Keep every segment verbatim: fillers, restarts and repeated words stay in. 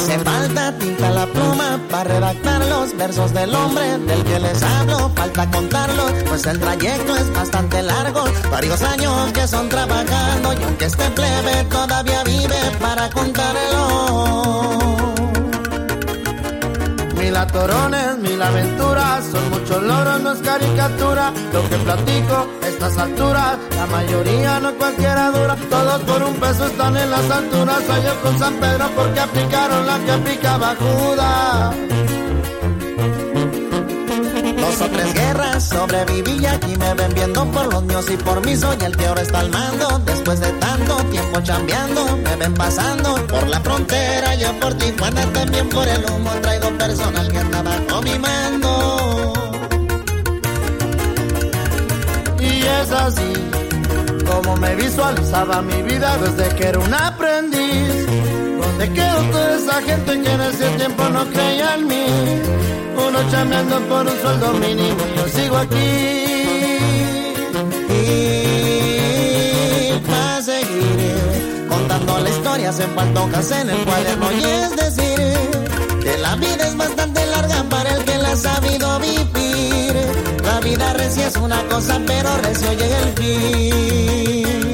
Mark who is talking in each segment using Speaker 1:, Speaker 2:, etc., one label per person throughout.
Speaker 1: hace falta tinta la pluma para redactar los versos del hombre del que les hablo. Falta contarlos, pues el trayecto es bastante largo. Varios años que son trabajando y aunque este plebe todavía vive para contarlo.
Speaker 2: Mil atorones, mil aventuras, son muchos logros, no es caricatura. Lo que platico a estas alturas, la mayoría no cualquiera dura. Todos por un peso están en las alturas. Soy yo con San Pedro porque aplicaron la que aplicaba Judas.
Speaker 1: Dos o tres guerras sobreviví y aquí me ven viendo por los míos y por mí. Soy el que ahora está al mando. Después de tanto tiempo chambeando, me ven pasando por la frontera, yo por Tijuana, también por el humo. Traigo personal que anda bajo mi mando.
Speaker 2: Y es así como me visualizaba mi vida desde que era un aprendiz. ¿Dónde quedó toda esa gente que en ese tiempo no creía en mí? Uno chambeando por un sueldo mínimo y yo sigo aquí.
Speaker 1: Y para seguir contando la historia se falta hojas en el cuaderno. Y es decir, que la vida es bastante larga para el que la ha sabido vivir. La vida recia es una cosa, pero recio llega el fin.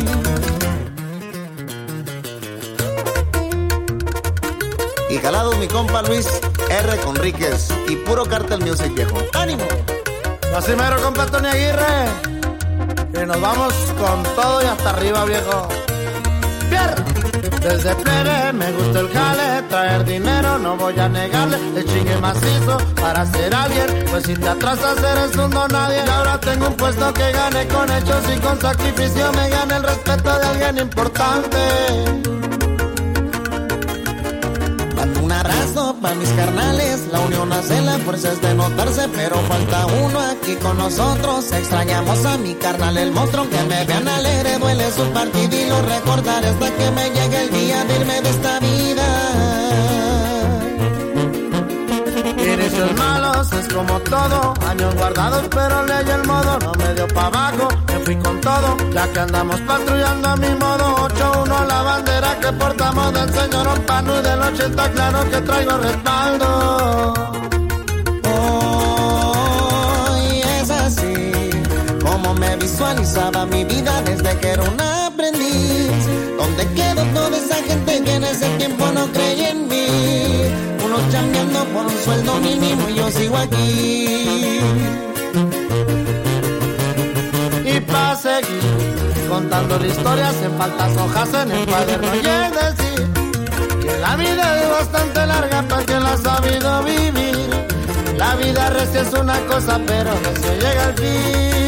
Speaker 1: Y jalado mi compa Luis R. Conríquez y puro Cartel Music, viejo. ¡Ánimo!
Speaker 2: Así mero, compa Tony Aguirre. Y nos vamos con todo y hasta arriba, viejo. ¡Pierre! Desde plebe me gusta el jale, traer dinero no voy a negarle. Le chingue macizo para ser alguien, pues si te atrasas eres un don nadie. Y ahora tengo un puesto que gané con hechos y con sacrificio me gana el respeto de alguien importante.
Speaker 1: Mando un abrazo pa' mis carnales, la unión hace la fuerza es de notarse, pero falta uno aquí con nosotros. Extrañamos a mi carnal el monstruo, que me vean alegre duele su partida y lo recordaré hasta que me llegue el día de irme de esta vida.
Speaker 2: Inicios malos es como todo, años guardados pero ley el modo. No me dio pa' abajo, me fui con todo, ya que andamos patrullando a mi modo. Ocho uno la bandera que portamos del señor Ompano y del ochenta claro que traigo respaldo.
Speaker 1: Hoy es así como me visualizaba mi vida desde que era un aprendiz. Donde quedó toda esa gente que en ese tiempo no creía en mí. Unos chambeando por un sueldo mínimo y yo sigo aquí.
Speaker 2: Y pa' seguir contando la historia hacen faltas hojas en el cuaderno. Y es decir, que la vida es bastante larga para quien la ha sabido vivir. La vida recia es una cosa, pero recio llega al fin.